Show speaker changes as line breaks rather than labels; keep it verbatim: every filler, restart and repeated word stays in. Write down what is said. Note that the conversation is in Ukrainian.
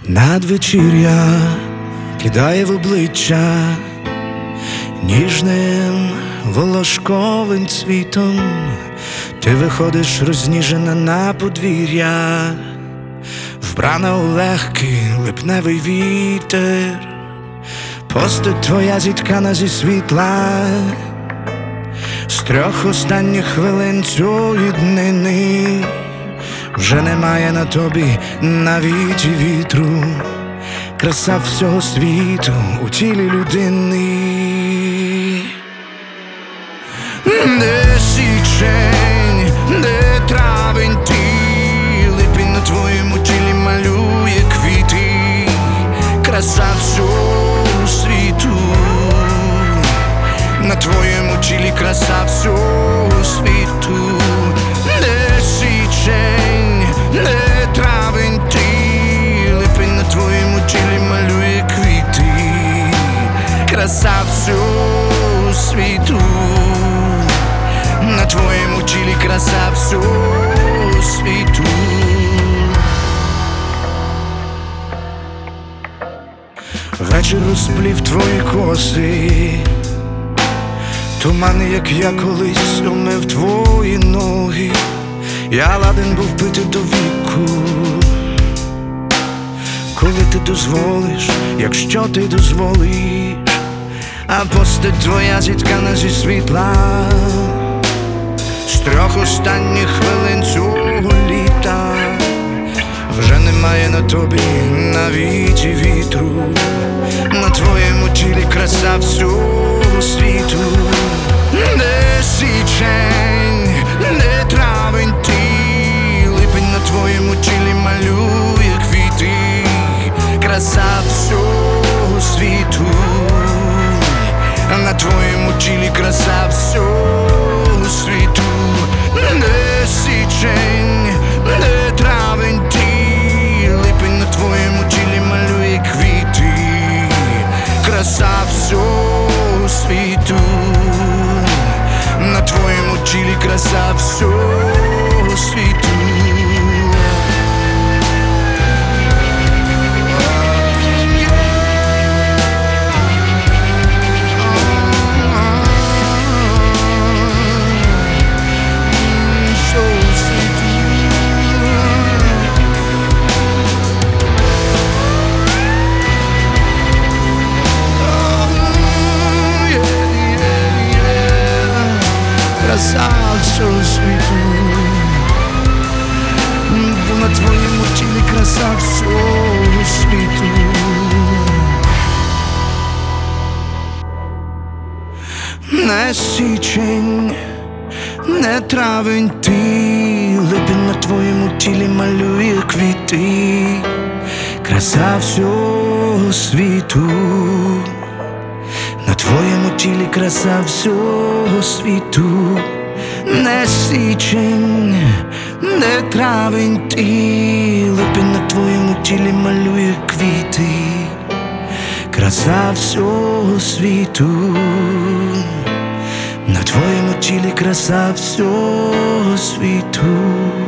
Надвечір'я кидає в обличчя ніжним волошковим цвітом. Ти виходиш розніжена на подвір'я, вбрана у легкий липневий вітер. Постать твоя зіткана зі світла, з трьох останніх хвилин цієї днини. Вже немає на тобі навіть і вітру, краса всього світу у тілі людини. Де січень, де травень, ти липень на твоєму тілі малює квіти, краса всього світу, на твоєму тілі краса всього світу. Де січень, де травень, ти липень на твоєму тілі малює квіти, краса всього світу, на твоєму тілі краса всього світу. Вечір розплів твої коси, туман, як я колись умив твої ноги. Я ладен був пити до віку, коли ти дозволиш, якщо ти дозволиш. А постать твоя зіткана зі світла, з трьох останніх хвилин цього літа. Вже немає на тобі навіть і вітру, на твоєму тілі краса всього світу. Де січень, де травень, ти липень на твоєму тілі малює квіти, краса всього світу, на твоєму тілі краса всього світу. Де січень, де травень, ти липень на твоєму тілі малює квіти, краса всього світу, на твоєму тілі краса всього світу. Краса всього світу, на твоєму тілі краса всього світу. Не січень, не травень, ти липень на твоєму тілі малює квіти, краса всього світу, на твоєму тілі краса всього світу. Не січень, не травень, ти липень на твоєму тілі малює квіти, краса всього світу, на твоєму тілі краса всього світу.